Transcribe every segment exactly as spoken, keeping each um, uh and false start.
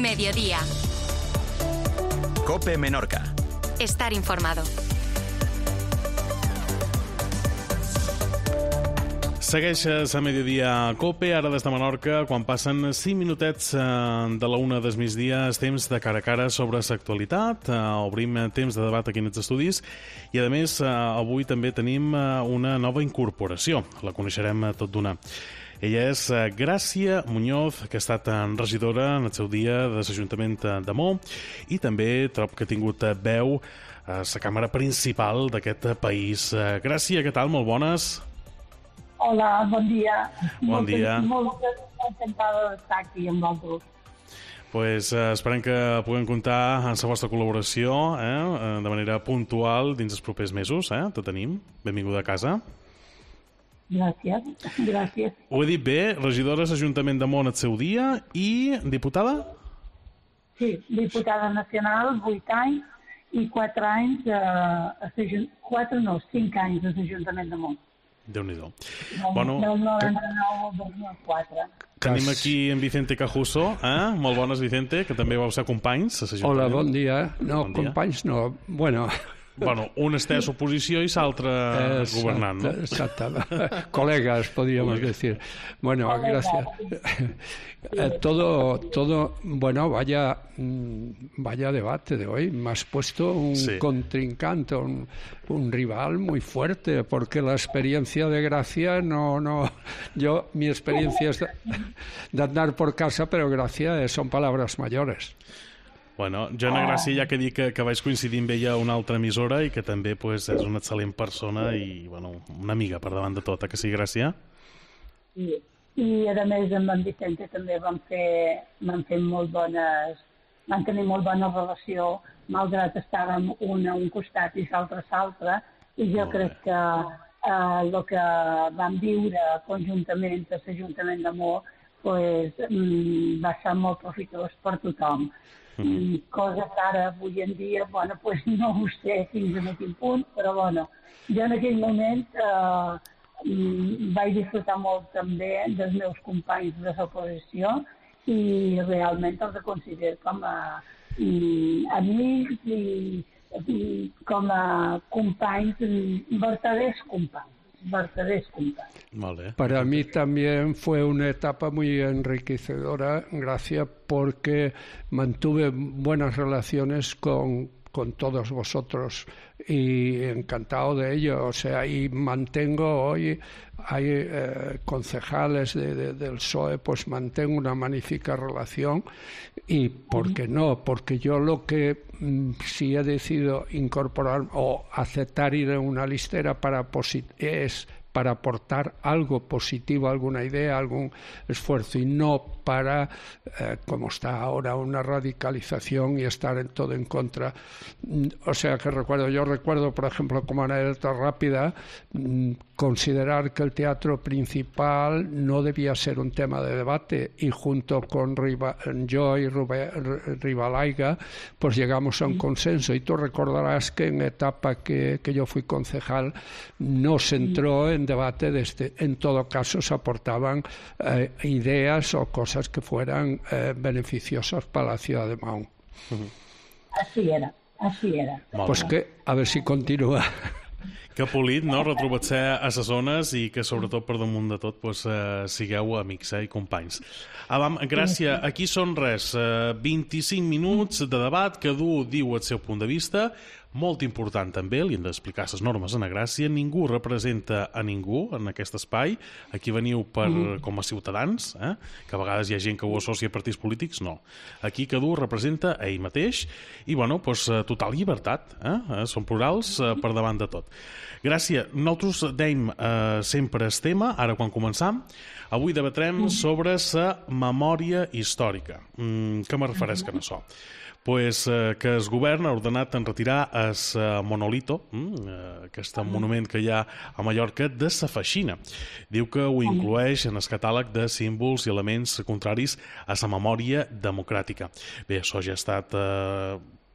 Mediodía. COPE Menorca. Estar informado. Segueixes a Mediodía COPE, ara des de Menorca, quan passen cinc minutets de la una del migdia, és temps de cara a cara sobre l'actualitat, obrim temps de debat aquí en els estudis i, a més, avui també tenim una nova incorporació, la coneixerem tot d'una. Ella és Gràcia Muñoz, que ha estat regidora en el seu dia de l'Ajuntament de Mo i també trob que ha tingut veu a la càmera principal d'aquest país. Gràcia, què tal? Molt bones. Hola, bon dia. Bon dia. Molt encantada d'estar aquí amb vosaltres. Pues, eh, esperem que puguem comptar amb la vostra col·laboració eh, de manera puntual dins els propers mesos. Eh? Te tenim. Benvinguda a casa. Gràcies, gràcies. Ho he dit bé, regidora de l'Ajuntament de Mo en el seu dia i diputada? Sí, diputada nacional, vuit anys i quatre anys, eh, a quatre no, cinc anys a l'Ajuntament de Mo. Déu-n'hi-do. Bueno, del noranta-nou al dos mil quatre. Tenim aquí en Vicente Cajuso, eh? Molt bones, Vicente, que també vau ser companys a l'Ajuntament. Hola, bon dia. No, bon dia. Companys no, bueno... Bueno, un està a oposició i l'altre governant, ¿no? Exactamente. Colegas, podríamos decir. Bueno, gracias. Eh, todo, todo, bueno, vaya, vaya debate de hoy. Me has puesto un sí. contrincante, un, un rival muy fuerte, porque la experiencia de Gracia no, no, yo, mi experiencia es de, de andar por casa, pero Gracia son palabras mayores. Bueno, jo, Ana Gràcia, ja que dic que, que vaig coincidir amb ella a una altra emissora i que també pues, és una excel·lent persona i bueno, una amiga per davant de tot, eh, que sí, Gràcia? Sí, i a més amb en Vicente també vam fer, vam fer molt bones, vam tenir molt bona relació, malgrat estàvem un a un costat i l'altre a l'altre, i jo crec que eh, el que vam viure conjuntament a l'Ajuntament de Mo pues, mm, va ser molt profitós per tothom. Mm. Cosa que ara, avui en dia, bueno, pues no ho sé fins a quin punt, però bueno, jo en aquell moment eh, vaig disfrutar molt també dels meus companys de l'oposició i realment els considero com a mm, amics i, i com a companys, vertaders companys. verdaderos compadres. Vale. Para mí también fue una etapa muy enriquecedora, gracias porque mantuve buenas relaciones con, con todos vosotros y encantado de ello, o sea, y mantengo hoy, hay eh, concejales de, de, del P S O E, pues mantengo una magnífica relación y, ¿por qué no? Porque yo lo que mm, sí he decidido incorporar o aceptar ir en una listera para es para aportar algo positivo, alguna idea, algún esfuerzo y no para, eh, como está ahora, una radicalización y estar en todo en contra. O sea que recuerdo, yo recuerdo, por ejemplo, como anécdota rápida, considerar que el teatro principal no debía ser un tema de debate y junto con Riva, yo y Rivalaiga pues llegamos a un consenso y tú recordarás que en etapa que, que yo fui concejal no se entró en debate desde, en todo caso se aportaban eh, ideas o cosas que fueran eh, beneficiosas para la ciudad de Mahón. Así era, así era. Pues que, a ver si continúa. Que polit, no?, retrobar-se a les zones i que, sobretot, per damunt de tot, pues, eh, sigueu amics eh, i companys. Avam, Gràcia, aquí són res, eh, vint-i-cinc minuts de debat, cadascú diu el seu punt de vista, molt important també, li hem d'explicar les normes a Ana Gràcia, ningú representa a ningú en aquest espai, aquí veniu per, com a ciutadans, eh? Que a vegades hi ha gent que ho associa a partits polítics, no. Aquí cadascú representa a ell mateix i, bueno, pues, total llibertat, eh? Són plurals eh, per davant de tot. Gràcia, nosaltres dèiem eh, sempre el tema, ara quan començam, avui debatrem sobre la memòria històrica. Mm, què me refereix que no so? Pues, eh, que el govern ha ordenat en retirar el eh, monolito, eh, aquest monument que hi ha a Mallorca, de la Feixina. Diu que ho inclueix en el catàleg de símbols i elements contraris a la memòria democràtica. Bé, això ja ha estat eh,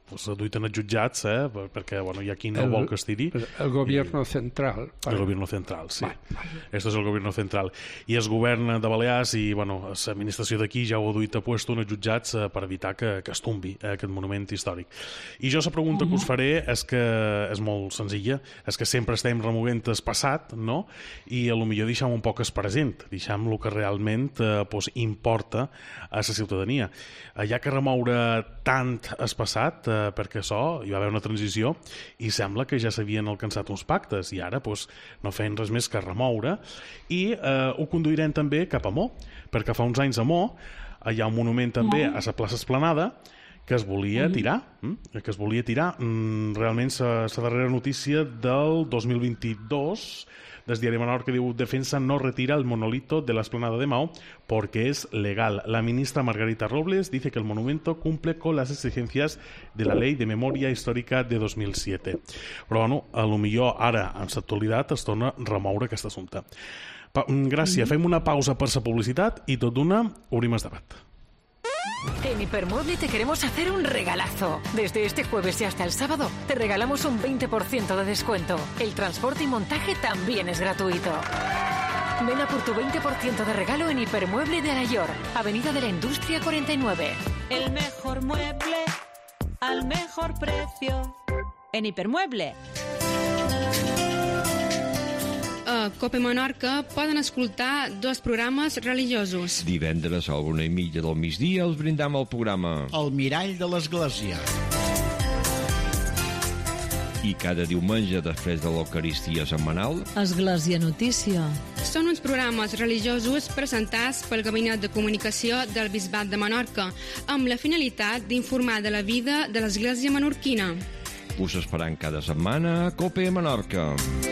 pues, duiten els jutjats, eh, perquè bueno, hi ha qui no el, vol que es tiri. El gobierno i, central. El gobierno central, sí. Esto es el gobierno central. I el govern de Balears i bueno, l'administració d'aquí ja ho ha duit a puesto en els jutjats eh, per evitar que, que es tombi eh, aquest monument històric. I jo la pregunta que us faré és que és molt senzilla, és que sempre estem removent el passat, no? I a lo millor deixem un poc el present, deixem el que realment eh, pues, importa a la ciutadania. Hi ha que remoure tant el passat, eh, perquè això, hi va haver una transició i sembla que ja s'havien alcançat uns pactes i ara pues, no feien res més que remoure i eh, ho conduirem també cap a Mo, perquè fa uns anys a Mo hi ha un monument també a la plaça Esplanada que es volia tirar, que es volia tirar. Realment la darrera notícia del dos mil vint-dos del diari Menorca diu: Defensa no retira el monolito de la Esplanada de Mao porque es legal. La ministra Margarita Robles dice que el monumento cumple con las exigencias de la Ley de Memoria Histórica de dos mil siete. Però, bueno, a lo millor ara, en l'actualitat, es torna a remoure aquest assumpte. Pa Gràcies. Fem una pausa per la publicitat i tot d'una obrim el debat. En Hipermueble te queremos hacer un regalazo. Desde este jueves y hasta el sábado te regalamos un veinte por ciento de descuento. El transporte y montaje también es gratuito. Ven a por tu veinte por ciento de regalo en Hipermueble de Alayor, Avenida de la Industria cuarenta y nueve. El mejor mueble al mejor precio en Hipermueble. A Cope Menorca poden escoltar dos programes religiosos. Divendres a l'una i mitja del migdia els brindam el programa El Mirall de l'Església. I cada diumenge, després de l'Eucaristia setmanal, Església Notícia. Són uns programes religiosos presentats pel Gabinet de Comunicació del Bisbat de Menorca, amb la finalitat d'informar de la vida de l'Església menorquina. Us esperant cada setmana a Cope Menorca.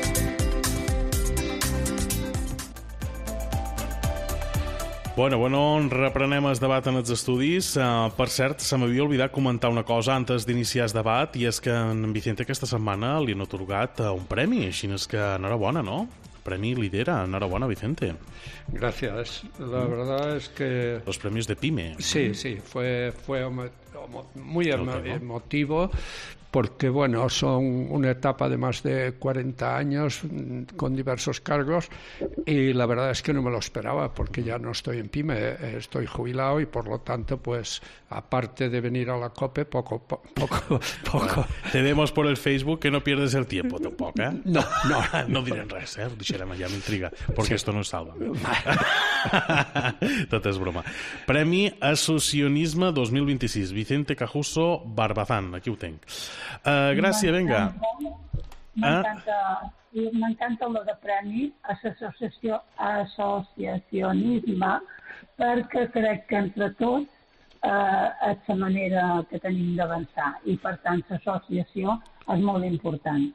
Bueno, bueno, reprenem el debat en els estudis. Uh, per cert, se m'havia oblidat comentar una cosa antes d'iniciar el debat, i és que en Vicente aquesta setmana li han atorgat uh, un premi, així és que enhorabona, ¿no? Premi Lidera, enhorabona, Vicente. Gracias. La verdad es que... Los premios de PYME. Sí, sí, fue, fue muy emotivo, porque bueno, son una etapa de más de cuarenta años con diversos cargos y la verdad es que no me lo esperaba porque ya no estoy en PYME, estoy jubilado y por lo tanto pues aparte de venir a la COPE poco, poco, poco. Bueno, te vemos por el Facebook que no pierdes el tiempo tampoc, eh? No, no. No direm res, eh? Ho deixarem allà, m'intriga, perquè sí. Esto no es salva. Tot és broma. Premi Asociacionisme dos mil vint-i-sis, Vicente Cajuso Barbazán, aquí ho tenc. Uh, gràcies, vinga. M'encanta uh. m'encanta lo de premi a l'associació associacionisme, perquè crec que entre tots eh, és la manera que tenim d'avançar i per tant l'associació és molt important.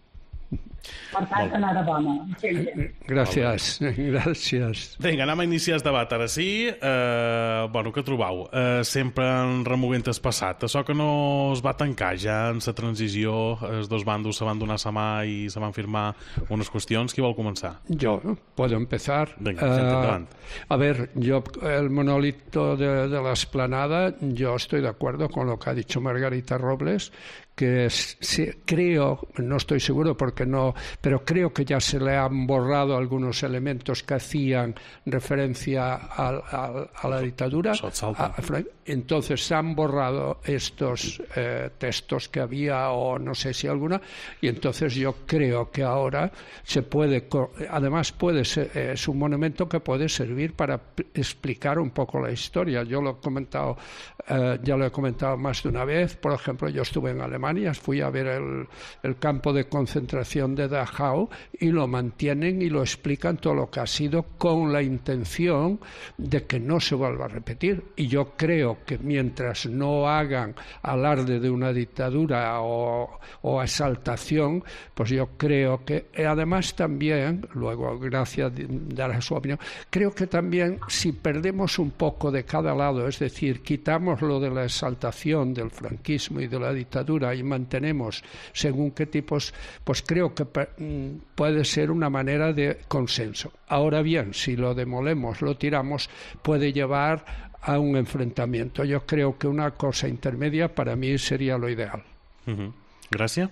Per tant, enhorabona. Gràcies, gràcies. Vinga, anem a iniciar el debat. Ara sí, eh, bueno, què trobau? Eh, sempre en removent el passat. Això que no es va tancar ja en la transició, els dos bandos se van donar la mà i se van firmar unes qüestions. Qui vol començar? Yo, puedo empezar. Venga, uh, a ver, yo, el monolito de, de la Esplanada, yo estoy de acuerdo con lo que ha dicho Margarita Robles, que sí, creo, no estoy seguro porque no, pero creo que ya se le han borrado algunos elementos que hacían referencia a, a, a la dictadura. A, entonces se han borrado estos eh, textos que había, o no sé si alguna, y entonces yo creo que ahora se puede, además puede ser, es un monumento que puede servir para explicar un poco la historia. Yo lo he comentado, eh, ya lo he comentado más de una vez. Por ejemplo, yo estuve en Alemania, fui a ver el, el campo de concentración de Dachau y lo mantienen y lo explican todo lo que ha sido con la intención de que no se vuelva a repetir. Y yo creo que mientras no hagan alarde de una dictadura o, o exaltación, pues yo creo que además también, luego gracias dará su opinión, creo que también si perdemos un poco de cada lado, es decir, quitamos lo de la exaltación del franquismo y de la dictadura y mantenemos según qué tipos, pues creo que puede ser una manera de consenso. Ahora bien, si lo demolemos, lo tiramos, puede llevar a un enfrentamiento. Yo creo que una cosa intermedia para mí sería lo ideal. Uh-huh. Gràcia?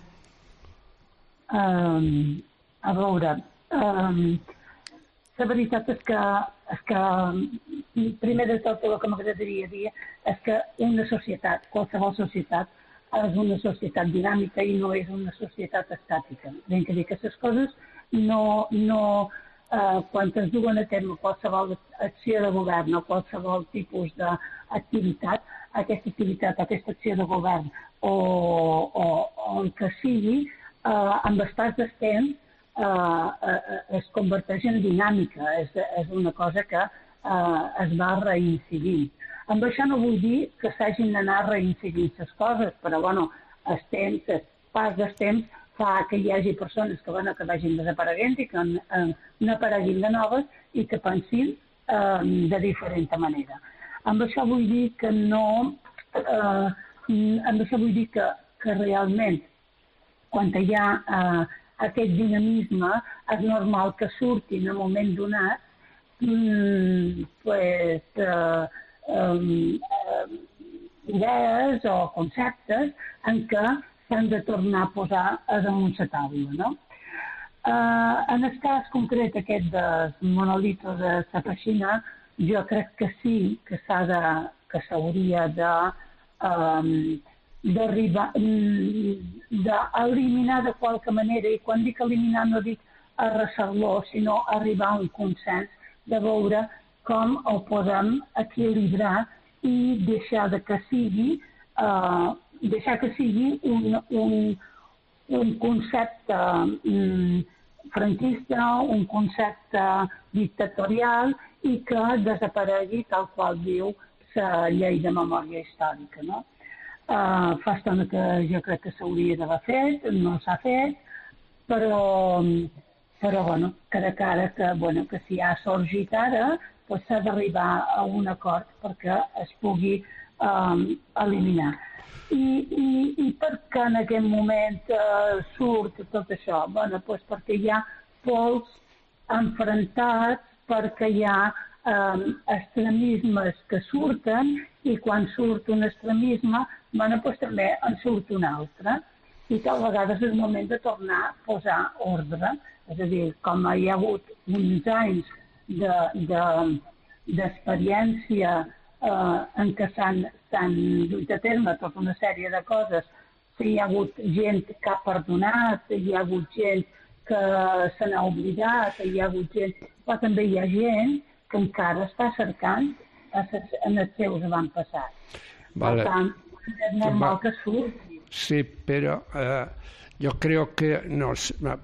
Um, a veure, um, la veritat és que, és que primer de tot el que m'agradaria dir és que una societat, qualsevol societat, és una societat dinàmica i no és una societat estàtica. Ben que dir que aquestes coses no, no eh, quan es duen a terme qualsevol acció de govern o qualsevol tipus d'activitat, aquesta activitat, aquesta acció de govern o, o, o el que sigui, eh, amb el pas del temps eh, eh, es converteix en dinàmica, és, és una cosa que eh, es va reincidint. Amb això no vull dir que s'hagin d'anar reincidint les coses, però bueno, el temps, el pas del temps fa que hi hagi persones que, bueno, que vagin desapareguent i que eh, n'apareguin de noves i que pensin eh, de diferent manera. Amb això vull dir que no, eh, amb això vull dir que, que realment quan hi ha eh, aquest dinamisme és normal que surtin en un moment donat mm, pues, eh, Um, uh, idees o conceptes en què s'han de tornar a posar damunt la taula, no? Uh, en el cas concret aquest dels monolitos de la Peixina, jo crec que sí que s'ha de, que s'hauria de um, d'arribar d'eliminar de qualque manera, i quan dic eliminar no dic arrasar-lo, sinó arribar a un consens de veure com ho podem equilibrar i deixar de que sigui, uh, deixar que sigui un, un, un concepte um, franquista, un concepte dictatorial i que desaparegui tal qual diu la llei de memòria històrica. No? Uh, fa estona que jo crec que s'hauria d'haver fet, no s'ha fet, però, però bueno, cada cara que, bueno, que si ha sorgit ara, pues s'ha d'arribar a un acord perquè es pugui um, eliminar. I, i, I per què en aquest moment uh, surt tot això? Bueno, pues perquè hi ha pols enfrontats, perquè hi ha um, extremismes que surten i quan surt un extremisme, bueno, pues també en surt un altre. I tal vegada és el moment de tornar a posar ordre. És a dir, com hi ha hagut uns anys de, de, d'experiència eh, en què s'han dut a terme tota una sèrie de coses. Hi ha hagut gent que ha perdonat, hi ha hagut gent que se n'ha oblidat, hi ha hagut gent, però també hi ha gent que encara està cercant en els seus avantpassats. Vale. Per tant, és normal que surti. Sí, però eh, yo creo que no,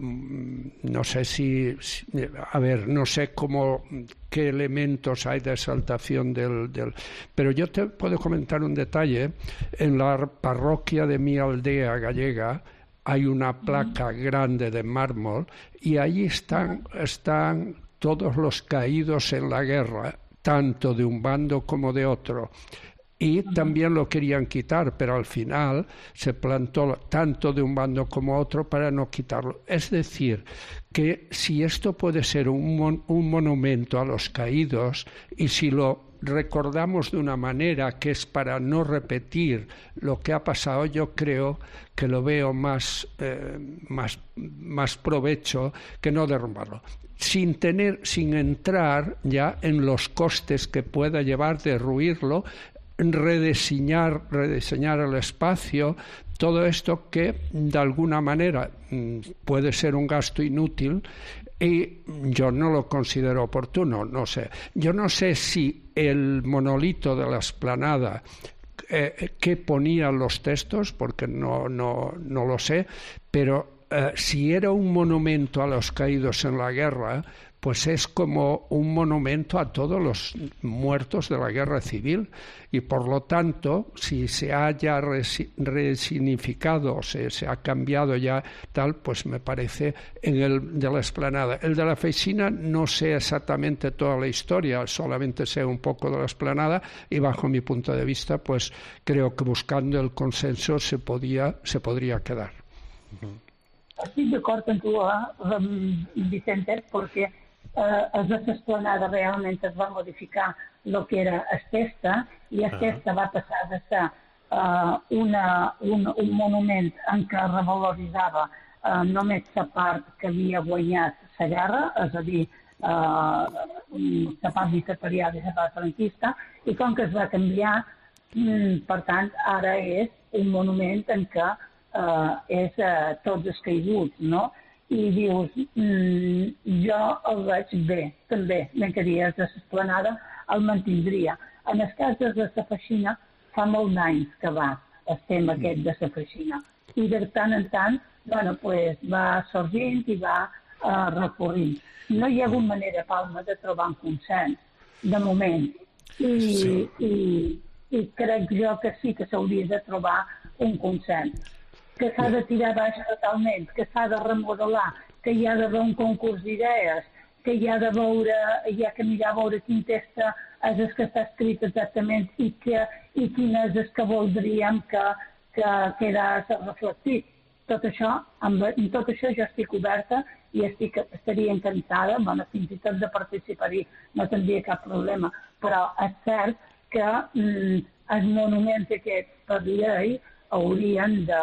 no sé si, si, a ver, no sé cómo, qué elementos hay de exaltación del, del... Pero yo te puedo comentar un detalle. En la parroquia de mi aldea gallega hay una placa grande de mármol y ahí están, están todos los caídos en la guerra, tanto de un bando como de otro. Y también lo querían quitar, pero al final se plantó tanto de un bando como otro para no quitarlo. Es decir, que si esto puede ser un, mon- un monumento a los caídos y si lo recordamos de una manera que es para no repetir lo que ha pasado, yo creo que lo veo más, eh, más, más provecho que no derrumbarlo. Sin tener, sin entrar ya en los costes que pueda llevar derruirlo, rediseñar, rediseñar el espacio, todo esto que de alguna manera puede ser un gasto inútil y yo no lo considero oportuno, no sé. Yo no sé si el monolito de la Explanada, eh, qué ponían los textos, porque no, no, no lo sé, pero eh, si era un monumento a los caídos en la guerra, pues es como un monumento a todos los muertos de la guerra civil y por lo tanto, si se haya resignificado o se, se ha cambiado ya tal, pues me parece en el de la Explanada. El de la Feixina no sé exactamente toda la historia, solamente sé un poco de la Explanada y bajo mi punto de vista, pues creo que buscando el consenso se podía, se podría quedar. Estic d'acord amb tu, eh, Vicente, perquè eh, es de l'Esplanada realment es va modificar el que era Estesta, i Estesta va passar de ser uh, una, un, un monument en què revaloritzava uh, només la part que havia guanyat la guerra, és a dir, uh, la part dictatorial i la part franquista, i com que es va canviar, mm, per tant, ara és un monument en què uh, és uh, tots els caiguts, no? I dius, mm, jo el veig bé, també, ben que dies de l'esplanada el mantindria. En el cas de la Feixina, fa molt d'anys que va el tema aquest de la Feixina. I de tant en tant, bueno, pues, va sorgint i va uh, recorrint. No hi ha hagut manera, Palma, de trobar un consens, de moment. I, sí. i, i crec jo que sí que s'hauria de trobar un consens. Que s'ha de tirar baix totalment, que s'ha de remodelar, que hi ha d'haver un concurs d'idees, que hi ha de veure, hi ha que mirar a veure quin text és el que està escrit exactament i, que, i quin és el que voldríem que, que quedés reflectit. Tot això, amb, amb tot això jo estic oberta i estic, estaria encantada, bueno, fins i tot de participar-hi, no tindria cap problema, però és cert que mm, els monuments aquests per llei haurien de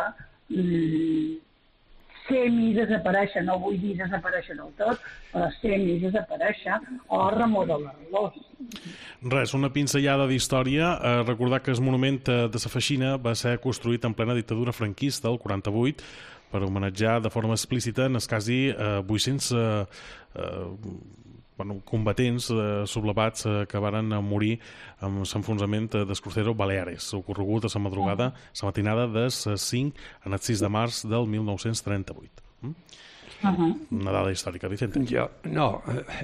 mm, semi-desaparèixer, no vull dir desaparèixer del tot, però semi-desaparèixer o remodelar-los. Res, una pinzellada d'història. Eh, recordar que el monument de la Feixina va ser construït en plena dictadura franquista, el quaranta-vuit, per homenatjar de forma explícita en els quasi eh, vuit-cents eh, eh, bueno, combatents eh, sublevats eh, que varen morir amb l'enfonsament del crucero Baleares, ocorregut a la madrugada, la matinada del cinc al sis de març del mil nou-cents trenta-vuit. ¿Mm? Uh-huh. Una dada histórica, Vicente. Yo, no,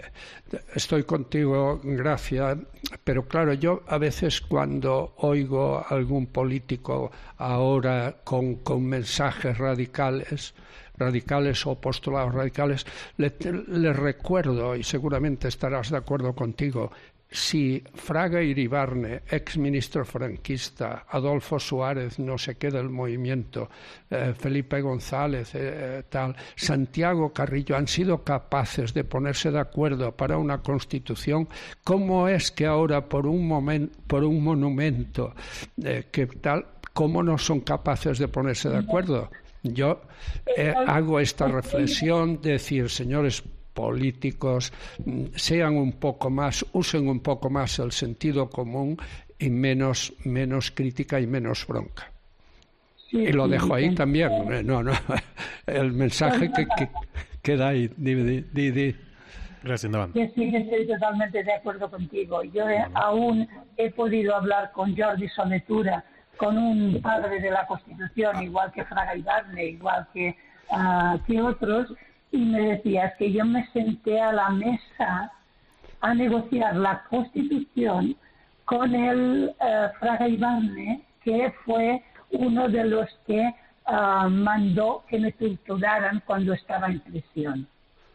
estoy contigo, Gracia, pero claro, yo a veces cuando oigo a algún político ahora con, con mensajes radicales, radicales o postulados radicales, le, le recuerdo, y seguramente estarás de acuerdo contigo, si Fraga Iribarne, ex ministro franquista, Adolfo Suárez, no sé qué del movimiento, eh, Felipe González, eh, tal, Santiago Carrillo han sido capaces de ponerse de acuerdo para una constitución, ¿cómo es que ahora por un momento, por un monumento eh, que tal, cómo no son capaces de ponerse de acuerdo? Yo eh, hago esta reflexión de decir, señores políticos, sean un poco más, usen un poco más el sentido común y menos, menos crítica y menos bronca. Sí, y lo dejo ahí también. No, no, el mensaje que, que queda ahí. Di, di, di, di. Gracias, Endavant. Yo sí, estoy totalmente de acuerdo contigo. Yo he, aún he podido hablar con Jordi Soletura, con un padre de la Constitución, igual que Fraga Iribarne, igual que, uh, que otros, y me decías que yo me senté a la mesa a negociar la Constitución con el uh, Fraga Iribarne, que fue uno de los que uh, mandó que me torturaran cuando estaba en prisión.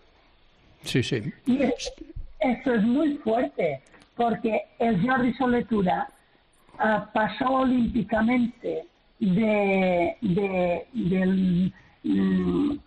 Sí, sí. Y es, esto es muy fuerte, porque el Jordi Soletura uh, pasó olímpicamente de, de, de, de,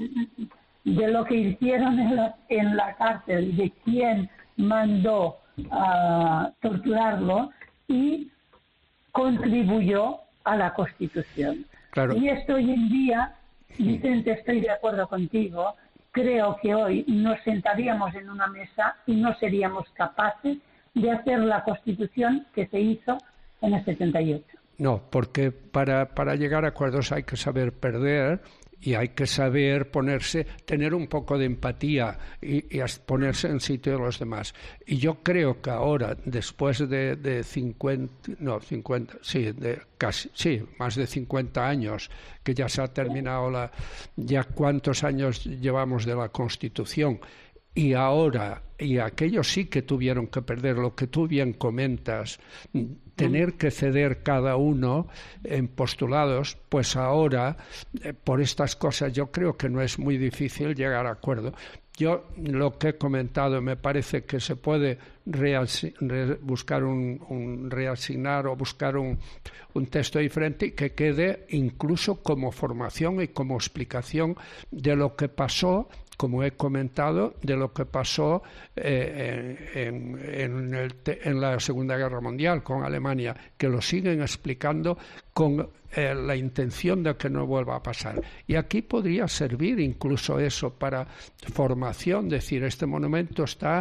de lo que hicieron en la, en la cárcel, de quién mandó uh, torturarlo, y contribuyó a la Constitución. Claro. Y esto hoy en día, Vicente, estoy de acuerdo contigo, creo que hoy nos sentaríamos en una mesa y no seríamos capaces de hacer la Constitución que se hizo en el setenta y ocho. No, porque para, para llegar a acuerdos hay que saber perder y hay que saber ponerse, tener un poco de empatía y, y ponerse en sitio de los demás. Y yo creo que ahora, después de, de cincuenta, no, cincuenta, sí, de casi, sí, más de cincuenta años, que ya se ha terminado la, ya cuántos años llevamos de la Constitución, y ahora, y aquellos sí que tuvieron que perder, lo que tú bien comentas, tener que ceder cada uno en postulados, pues ahora, eh, por estas cosas, yo creo que no es muy difícil llegar a acuerdo. Yo lo que he comentado, me parece que se puede reasi- re- buscar un, un reasignar o buscar un, un texto diferente y que quede incluso como formación y como explicación de lo que pasó como he comentado, de lo que pasó eh, en, en, el te, en la Segunda Guerra Mundial con Alemania, que lo siguen explicando con eh, la intención de que no vuelva a pasar. Y aquí podría servir incluso eso para formación, decir, este monumento está...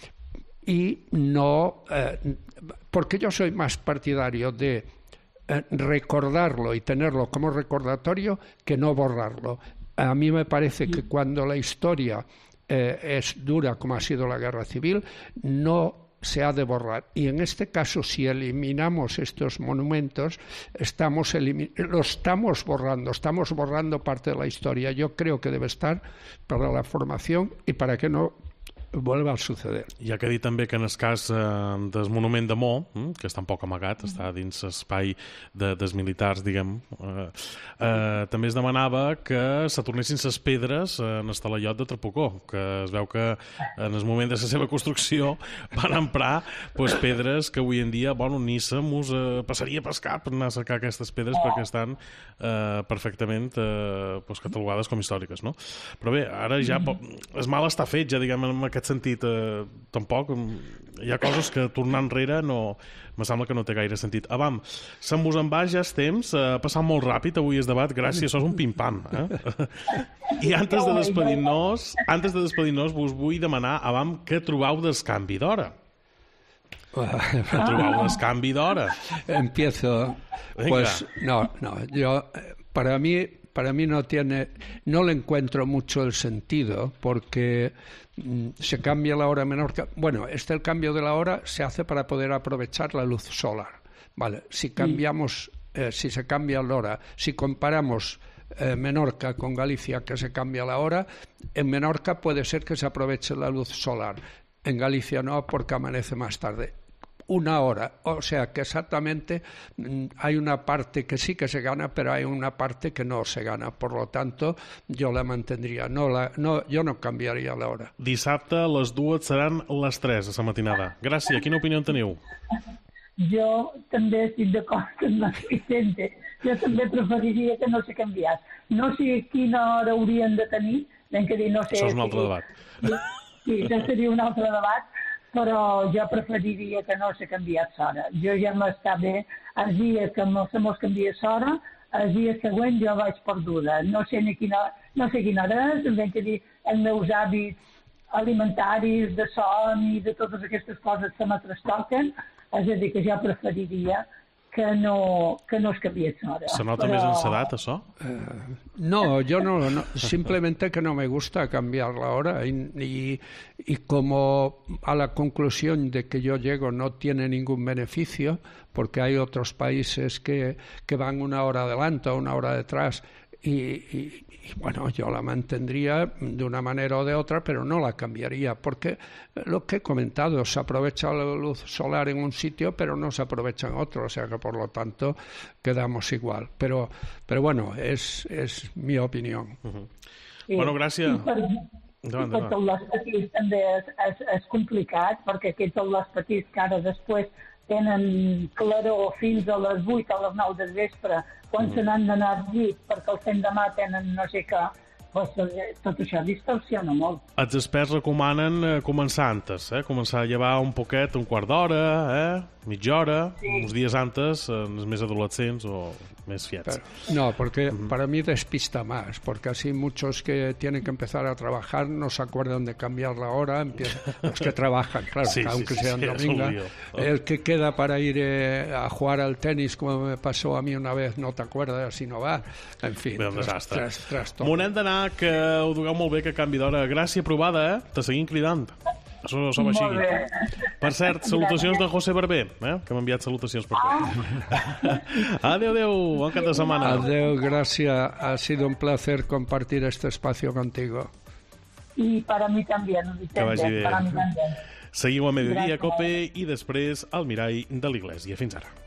y no... Eh, porque yo soy más partidario de eh, recordarlo y tenerlo como recordatorio que no borrarlo. A mí me parece que cuando la historia eh, es dura, como ha sido la Guerra Civil, no se ha de borrar. Y en este caso, si eliminamos estos monumentos, estamos lo estamos borrando, estamos borrando parte de la historia. Yo creo que debe estar para la formación y para que no vuelva a suceder. Ja que ha dit també que en el cas eh, del monument de Mo, eh, que està un poc amagat, està dins l'espai de, dels militars, diguem, eh, eh, també es demanava que se tornessin les pedres en el talaiot de Trapucó, que es veu que en el moment de la seva construcció van emprar pues, pedres que avui en dia, bueno, ni se mos eh, passaria pel cap per anar a cercar aquestes pedres perquè estan eh, perfectament eh, pues, catalogades com històriques, no? Però bé, ara ja el mal està fet, ja diguem, en aquest sentit, eh, tampoc hi ha coses que tornar enrere no, me sembla que no té gaire sentit. Avam, se'n vos en va ja el temps, ha passat molt ràpid avui el debat, gràcies, sos un pim-pam. Eh? I antes de despedir-nos, antes de despedir-nos, vos vull demanar, Avam, què trobau del canvi d'hora? Què trobau del canvi d'hora? Empiezo. Pues no, no, yo, para mí, para mí no tiene, no le encuentro mucho el sentido, porque se cambia la hora menor. Bueno, este el cambio de la hora se hace para poder aprovechar la luz solar. Vale, si cambiamos, eh, si se cambia la hora, si comparamos eh, Menorca con Galicia, que se cambia la hora, en Menorca puede ser que se aproveche la luz solar. En Galicia no, porque amanece más tarde. Una hora, o sea que exactamente hay una parte que sí que se gana, pero hay una parte que no se gana, por lo tanto yo la mantendría, no la, no, yo no cambiaria l'hora. Dissabte les dues seran les tres a la matinada. Gràcies, quina opinió en teniu? Jo també estic d'acord amb el Vicente, jo també preferiria que no s'ha canviat. No sé quina hora haurien de tenir, ben que dir, no sé... Això és un altre debat. Sí, això seria un altre debat, però jo preferiria que no s'ha canviat l'hora. Jo ja m'està bé, els dies que no se mos canvia l'hora, els dies següents jo vaig perduda. No sé ni quina, no sé quina hora és, em que dir, els meus hàbits alimentaris, de son i de totes aquestes coses que me trastoquen, és a dir, que jo preferiria que no, que no es canviés l'hora. Se nota però... més en l'edat, això? Uh, no, yo no, no, simplemente que no me gusta cambiar la hora y, y, y como a la conclusión de que yo llego no tiene ningún beneficio, porque hay otros países que, que van una hora adelante o una hora detrás y, y, y bueno, yo la mantendría de una manera o de otra, pero no la cambiaría, porque lo que he comentado, se aprovecha la luz solar en un sitio, pero no se aprovecha en otro, o sea que por lo tanto quedamos igual. Pero, pero bueno, es, es mi opinión. Uh-huh. Sí. Bueno, gràcies. Per, endavant, per tots els petits també és, és, és complicat, perquè aquests tots els petits que ara després tenen claror fins a les vuit o les nou del vespre, quan mm. se n'han d'anar al llit perquè el fent demà tenen no sé què, pues, tot això distorsiona molt. Els experts recomanen eh, començar antes, eh? començar a llevar un poquet, un quart d'hora, eh? mitja hora, sí. uns dies antes, eh, els més adolescents o més fiats. Pero, no, porque mm. para mí despista más, porque así muchos que tienen que empezar a trabajar no se acuerdan de cambiar la hora, empiezan, los que trabajan, claro, sí, aunque sí, sean sí, domingo, el que queda para ir eh, a jugar al tenis, como me pasó a mí una vez, no te acuerdas si no va, en fin. Bé, un desastre. Tras, tras, tras M'ho n'hem d'anar, que ho dugueu molt bé, que canvi d'hora. Gràcia aprovada, eh? Te seguim cridant. Això som així. Per cert, salutacions de José Barber, eh? que m'ha enviat salutacions per aquí. Adéu, adéu, bon cap de setmana. Adéu, gracias. Ha sido un placer compartir este espacio contigo. Y para mí también, Vicente. Que vagi bé. Para mí también. Seguiu a Mediodía Cope i després al Mirall de l'Iglésia. Fins ara.